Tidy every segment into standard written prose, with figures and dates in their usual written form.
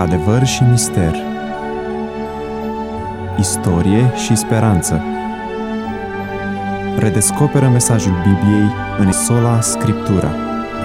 Adevăr și mister, istorie și speranță. Redescoperă mesajul Bibliei în Sola Scriptura.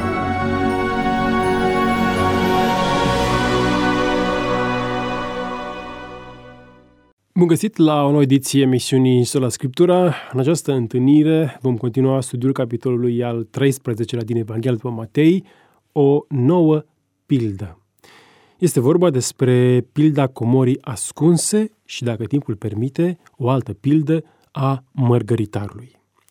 Bun găsit la o nouă ediție emisiunii Sola Scriptura. În această întâlnire vom continua studiul capitolului al 13-lea din Evanghelia după Matei, o nouă pildă. Este vorba despre pilda comorii ascunse și, dacă timpul permite, o altă pildă a mărgăritarului.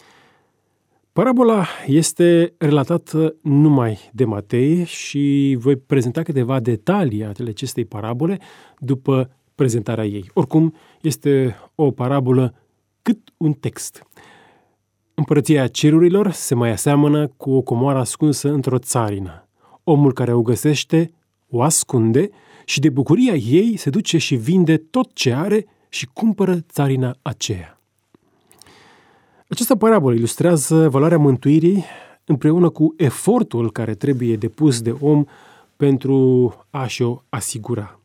Parabola este relatată numai de Matei și voi prezenta câteva detalii ale acestei parabole după prezentarea ei. Oricum, este o parabolă cât un text. Împărăția cerurilor se mai aseamănă cu o comoară ascunsă într-o țarină. Omul care o găsește o ascunde și de bucuria ei se duce și vinde tot ce are și cumpără țarina aceea. Această parabolă ilustrează valoarea mântuirii împreună cu efortul care trebuie depus de om pentru a și-o asigura.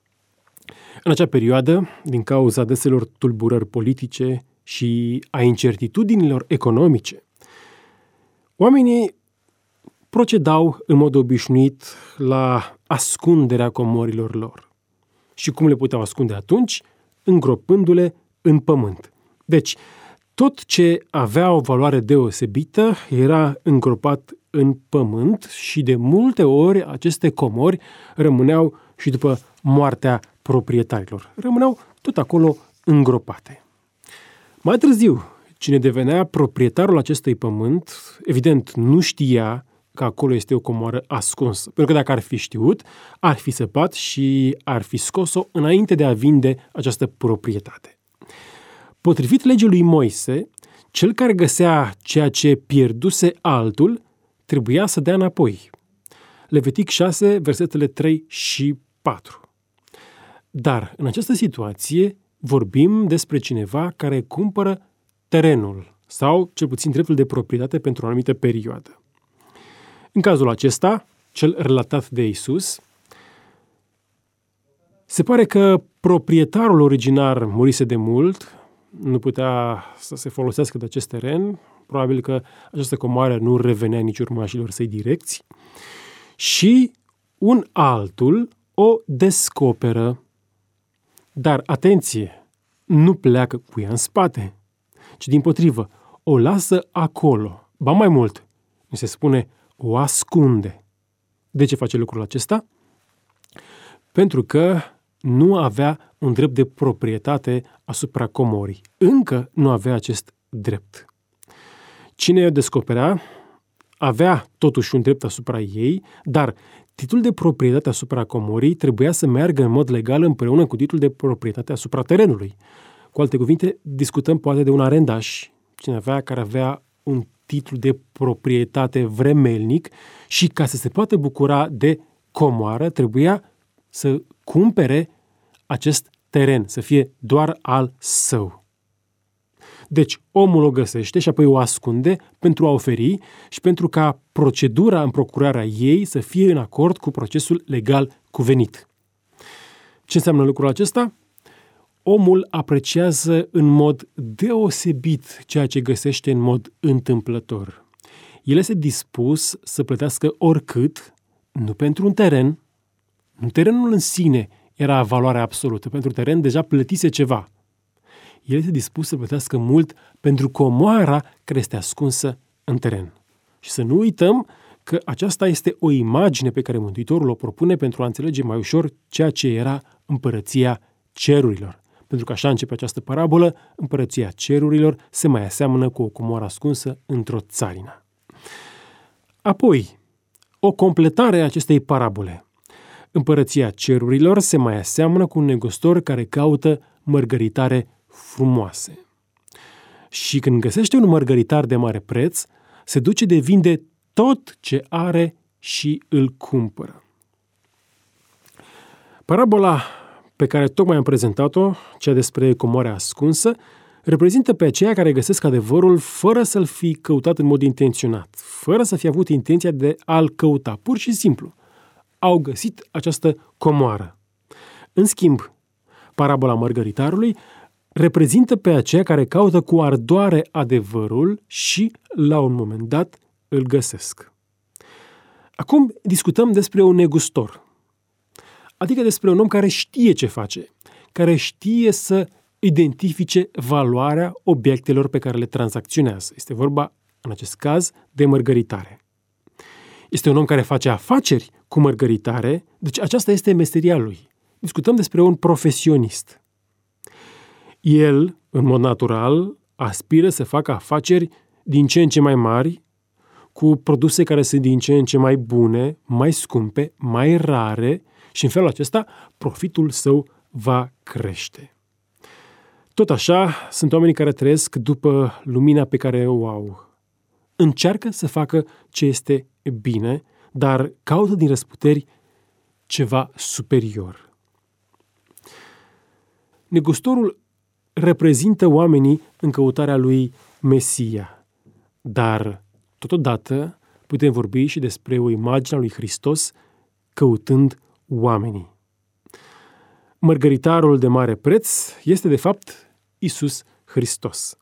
În acea perioadă, din cauza deselor tulburări politice și a incertitudinilor economice, oamenii procedau în mod obișnuit la ascunderea comorilor lor. Și cum le puteau ascunde atunci? Îngropându-le în pământ. Deci, tot ce avea o valoare deosebită era îngropat în pământ și de multe ori aceste comori rămâneau și după moartea proprietarilor. Rămâneau tot acolo îngropate. Mai târziu, cine devenea proprietarul acestui pământ, evident nu știa că acolo este o comoară ascunsă. Pentru că dacă ar fi știut, ar fi săpat și ar fi scos-o înainte de a vinde această proprietate. Potrivit legii lui Moise, cel care găsea ceea ce pierduse altul, trebuia să dea înapoi. Levitic 6, versetele 3 și 4. Dar, în această situație, vorbim despre cineva care cumpără terenul sau, cel puțin, dreptul de proprietate pentru o anumită perioadă. În cazul acesta, cel relatat de Iisus, se pare că proprietarul originar murise de mult, nu putea să se folosească de acest teren, probabil că această comoară nu revenea nici urmașilor săi direcți, și un altul o descoperă. Dar, atenție, nu pleacă cu ea în spate, ci dimpotrivă, o lasă acolo. Ba mai mult, ni se spune, o ascunde. De ce face lucrul acesta? Pentru că nu avea un drept de proprietate asupra comorii. Încă nu avea acest drept. Cine o descoperea avea totuși un drept asupra ei, dar titlul de proprietate asupra comorii trebuia să meargă în mod legal împreună cu titlul de proprietate asupra terenului. Cu alte cuvinte, discutăm poate de un arendaș, cineva care avea un titlu de proprietate vremelnic și ca să se poată bucura de comoară, trebuia să cumpere acest teren, să fie doar al său. Deci, omul o găsește și apoi o ascunde pentru a oferi și pentru ca procedura în procurarea ei să fie în acord cu procesul legal cuvenit. Ce înseamnă lucrul acesta? Omul apreciază în mod deosebit ceea ce găsește în mod întâmplător. El este dispus să plătească oricât, nu pentru un teren, nu terenul în sine era valoarea absolută, pentru teren deja plătise ceva. El este dispus să plătească mult pentru comoara care este ascunsă în teren. Și să nu uităm că aceasta este o imagine pe care Mântuitorul o propune pentru a înțelege mai ușor ceea ce era împărăția cerurilor. Pentru că așa începe această parabolă, împărăția cerurilor se mai aseamănă cu o comoară ascunsă într-o țarină. Apoi, o completare a acestei parabole. Împărăția cerurilor se mai aseamănă cu un negustor care caută mărgăritare frumoase. Și când găsește un mărgăritar de mare preț, se duce de vinde tot ce are și îl cumpără. Parabola pe care tocmai am prezentat-o, cea despre comoarea ascunsă, reprezintă pe aceia care găsesc adevărul fără să-l fi căutat în mod intenționat, fără să fi avut intenția de a-l căuta, pur și simplu. Au găsit această comoară. În schimb, parabola mărgăritarului reprezintă pe aceia care caută cu ardoare adevărul și, la un moment dat, îl găsesc. Acum discutăm despre un negustor, adică despre un om care știe ce face, care știe să identifice valoarea obiectelor pe care le tranzacționează. Este vorba, în acest caz, de mărgăritare. Este un om care face afaceri cu mărgăritare, deci aceasta este meseria lui. Discutăm despre un profesionist. El, în mod natural, aspiră să facă afaceri din ce în ce mai mari, cu produse care sunt din ce în ce mai bune, mai scumpe, mai rare și în felul acesta profitul său va crește. Tot așa, sunt oamenii care trăiesc după lumina pe care o au. Încearcă să facă ce este bine, dar caută din răsputeri ceva superior. Negustorul reprezintă oamenii în căutarea lui Mesia, dar totodată putem vorbi și despre o imagine a lui Hristos căutând oamenii. Mărgăritarul de mare preț este, de fapt, Iisus Hristos.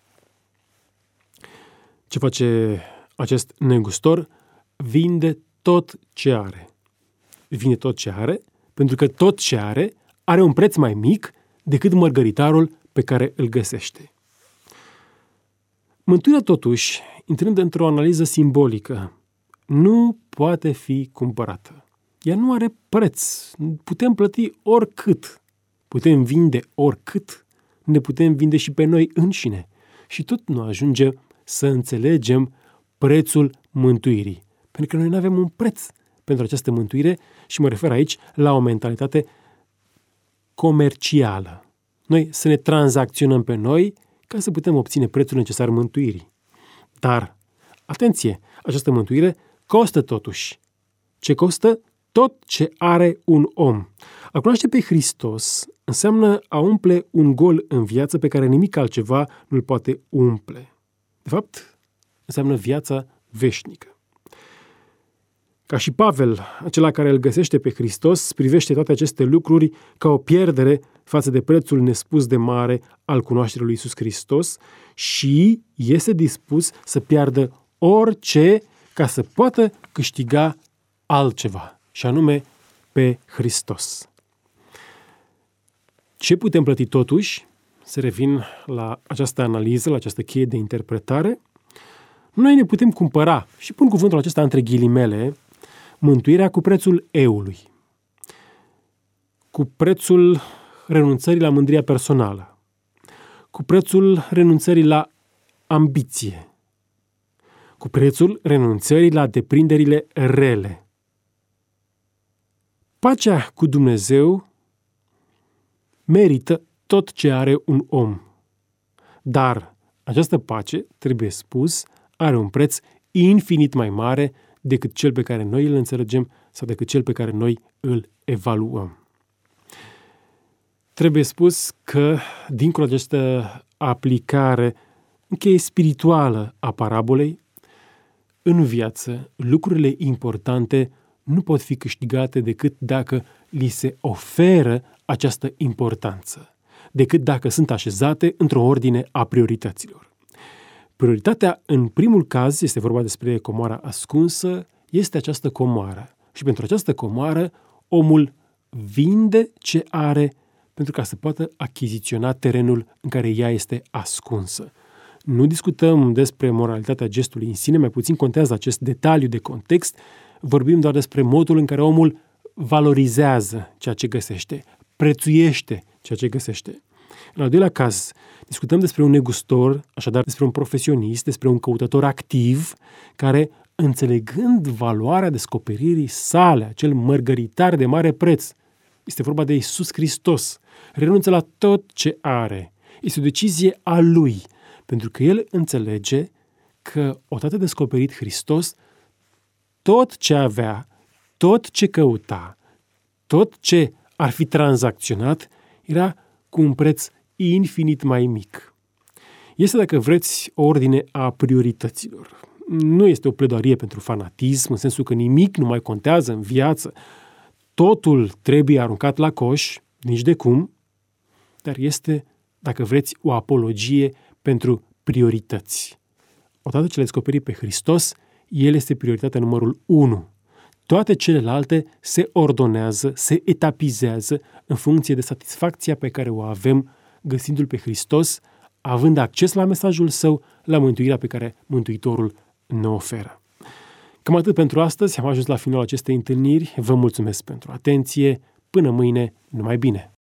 Ce face acest negustor? Vinde tot ce are. Vinde tot ce are, pentru că tot ce are un preț mai mic decât mărgăritarul pe care îl găsește. Mântuirea, totuși, intrând într-o analiză simbolică, nu poate fi cumpărată. Ea nu are preț. Putem plăti oricât. Putem vinde oricât. Ne putem vinde și pe noi înșine. Și tot nu ajunge să înțelegem prețul mântuirii. Pentru că noi nu avem un preț pentru această mântuire și mă refer aici la o mentalitate comercială. Noi să ne tranzacționăm pe noi ca să putem obține prețul necesar mântuirii. Dar, atenție, această mântuire costă totuși. Ce costă? Tot ce are un om. A cunoaște pe Hristos înseamnă a umple un gol în viață pe care nimic altceva nu-l poate umple. De fapt, înseamnă viața veșnică. Ca și Pavel, acela care îl găsește pe Hristos, privește toate aceste lucruri ca o pierdere față de prețul nespus de mare al cunoașterii lui Iisus Hristos și este dispus să piardă orice ca să poată câștiga altceva, și anume pe Hristos. Ce putem plăti totuși? Să revin la această analiză, la această cheie de interpretare. Noi ne putem cumpăra, și pun cuvântul acesta între ghilimele, mântuirea cu prețul eului, cu prețul renunțării la mândria personală, cu prețul renunțării la ambiție, cu prețul renunțării la deprinderile rele. Pacea cu Dumnezeu merită tot ce are un om, dar această pace, trebuie spus, are un preț infinit mai mare decât cel pe care noi îl înțelegem sau decât cel pe care noi îl evaluăm. Trebuie spus că, dincolo de această aplicare în cheie spirituală a parabolei, în viață, lucrurile importante nu pot fi câștigate decât dacă li se oferă această importanță, decât dacă sunt așezate într-o ordine a priorităților. Prioritatea, în primul caz, este vorba despre comoara ascunsă, este această comoară. Și pentru această comoară, omul vinde ce are pentru ca să poată achiziționa terenul în care ea este ascunsă. Nu discutăm despre moralitatea gestului în sine, mai puțin contează acest detaliu de context, vorbim doar despre modul în care omul valorizează ceea ce găsește, prețuiește ceea ce găsește. În al doilea caz, discutăm despre un negustor, așadar despre un profesionist, despre un căutător activ, care, înțelegând valoarea descoperirii sale, acel mărgăritar de mare preț, este vorba de Iisus Hristos, renunță la tot ce are. Este o decizie a lui, pentru că el înțelege că, odată descoperit Hristos, tot ce avea, tot ce căuta, tot ce ar fi tranzacționat, era cu un preț infinit mai mic. Este, dacă vreți, o ordine a priorităților. Nu este o pledoarie pentru fanatism, în sensul că nimic nu mai contează în viață. totul trebuie aruncat la coș, nici de cum, dar este, dacă vreți, o apologie pentru priorități. Odată ce le descoperi pe Hristos, El este prioritatea numărul 1. Toate celelalte se ordonează, se etapizează în funcție de satisfacția pe care o avem găsindu-L pe Hristos, având acces la mesajul Său, la mântuirea pe care Mântuitorul ne oferă. Cam atât pentru astăzi, am ajuns la finalul acestei întâlniri. Vă mulțumesc pentru atenție. Până mâine, numai bine!